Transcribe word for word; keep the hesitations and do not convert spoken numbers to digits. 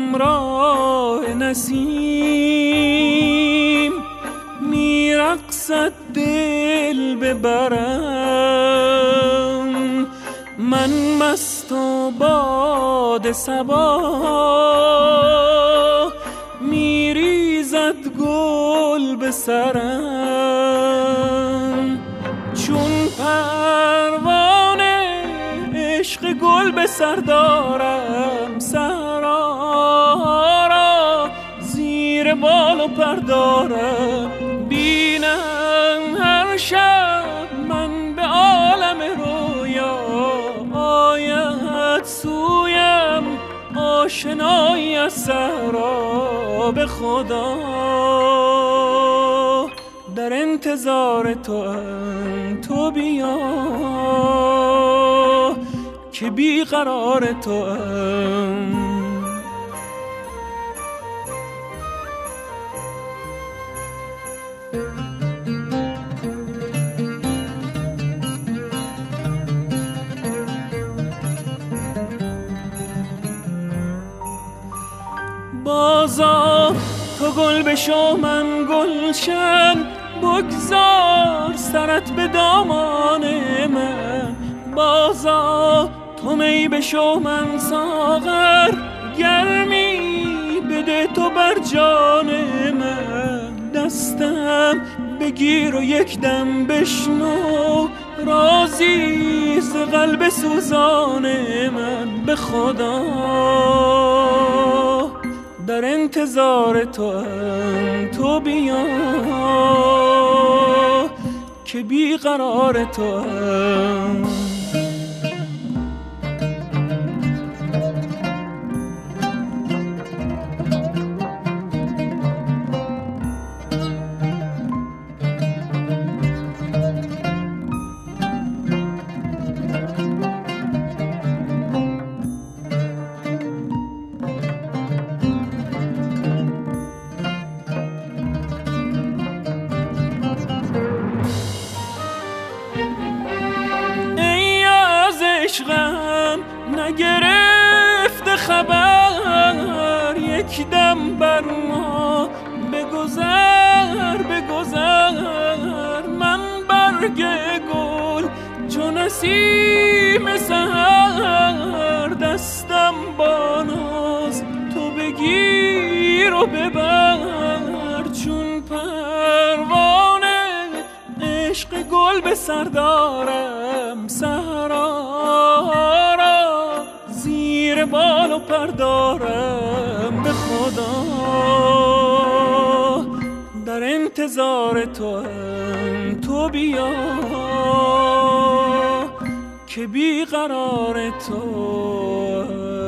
همراه نسیم میرقصد دل ببرم، من مست و باد صبا میریزد گل به سرم، چون پروانه عشق گل به سر دارم، صحرا را زیر بال و پر دارم، بینم هر شب من به عالم رویا آید سویم آشنایی از صحرا. به خدا در انتظار تو ام، تو بیا که بیقرار تو ام. بازا تو گل بشو من گلشن، بگذار سرت به دامان من، بازا تو می بشو من ساغر، گرمی بده تو بر جان من، دستم بگیر و یک دم بشنو رازی ز قلب سوزان من. به خدا در انتظار تو ام، تو بیا که بیقرار تو ام. عشقم نگرفت خبر، یک دم بر ما بگذر بگذر، من برگ گل چون نسیم سحر، دستم با ناز تو بگیر و ببر، چون پروانه عشق گل به سر دارم، صحرا را زیر بال و پر دارم. به خدا در انتظار تو ام، تو بیا که بیقرار تو ام.